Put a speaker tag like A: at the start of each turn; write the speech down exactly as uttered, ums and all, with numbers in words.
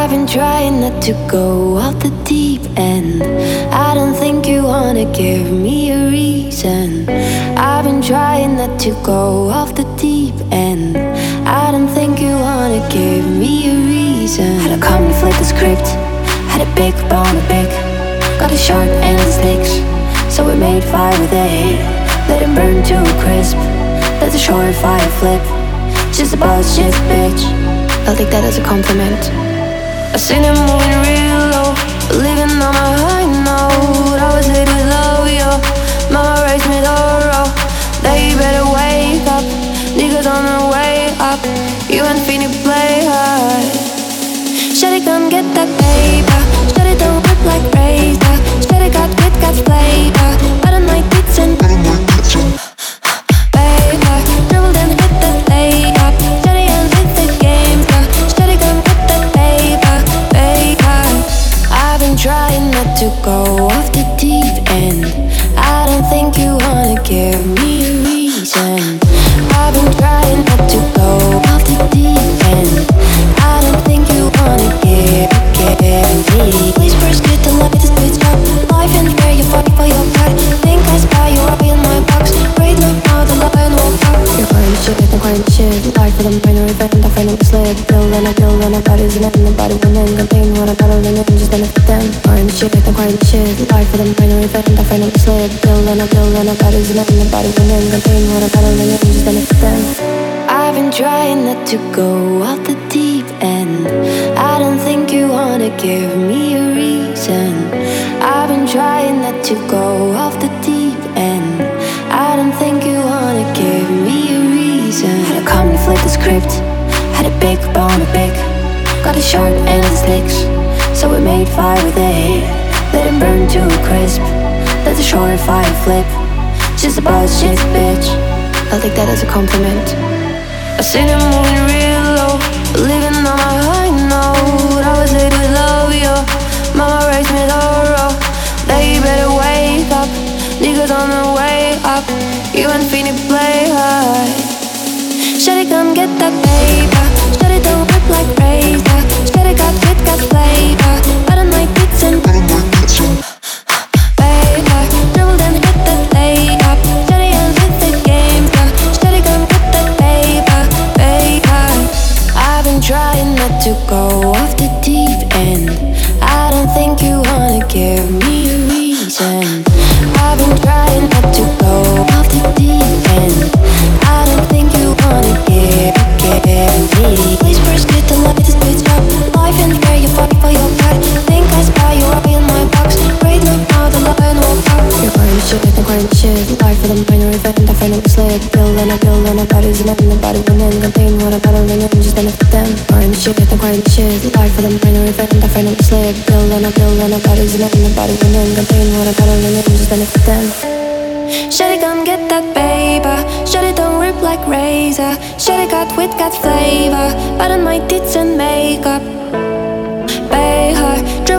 A: I've been trying not to go off the deep end. I don't think you wanna give me a reason. I've been trying not to go off the deep end. I don't think you wanna give me a reason. Had a calmly flip the script. Had a big bone of big. Got a short and the sticks. So we made fire with it. Let it burn to a crisp. That's a short fire flip. Just a bullshit bitch. I'll take that as a compliment. I seen it moving real low, living on my high note. I was hit with love, yo. Mama raised me thorough. They better wake up. Niggas on the way up. You ain't finna play hard. Shut it, come get that paper. Shut it, don't whip like razor. Shut it, got wit, got flavor. But I might get some paper. Dribble then hit that layup. Shut it and hit the game, yeah. Shut it, come get that paper, paper. I've been trying not to go off the deep end. I don't think you wanna give me a reason. I've been trying not to go off the deep end. I don't think you wanna give, give me. Please first get the light, this bitch up. Life and fair, you fight for your pride. Think I spy you up in my box. Great look now, the love and walk out. You're crying shit, I'm crying shit. Life for the minor event, I find it slip. Pill and a pill and a body's an end. The body women contain what I battle and then just benefit them. Crying shit, I'm crying shit. Life for the minor event, I find it slip. Pill and a pill and a body's an end. The body women contain what I battle and then just benefit them. I've been trying not to go off the deep end. I don't think you wanna give me a reason. I've been trying not to go off the deep end. I don't think you wanna give me a reason. Had a calmly flip the script. Had a big bone of big. Got a short and the sticks. So we made fire with it. Let it burn to a crisp. That's a short fire flip. Just a bullshit bitch. I'll take that as a compliment. I seen it moving real low, living on my high note. I was hit with love, yo. Mama raised me thorough. They better wake up. Niggas on the way up. You ain't finna play hard. Shut it, come get that paper. Shut it, don't whip like razor. Shut it, got wit, got flavor. But I might get some paper. Dribble then hit that layup. Shut it and hit the game, yeah. Shut it, come get that paper, paper. I've been trying not to go off the deep end. I don't think you wanna give me a reason. I've been trying not to go off the deep end. I don't think you wanna give, give me. Please first get the light, this bitch up. Life and fair, you fight for your pride. Think I spy you up in my box. Great look now, the love and walk out. You're crying shit, I'm crying shit. Life for the minor event, I find it slip. Pill and a pill and a body's an end. The body women contain what I battle and then just benefit them. Crying shit, I'm crying shit. Life for the minor event, I find it slip. Pill and a pill and a body's an end. The body women contain what I battle and then just benefit them. Shut it, come get that paper. Shut it, don't rip like razor. Shut it, got wit, got flavor. But on my tits and makeup. Pay her,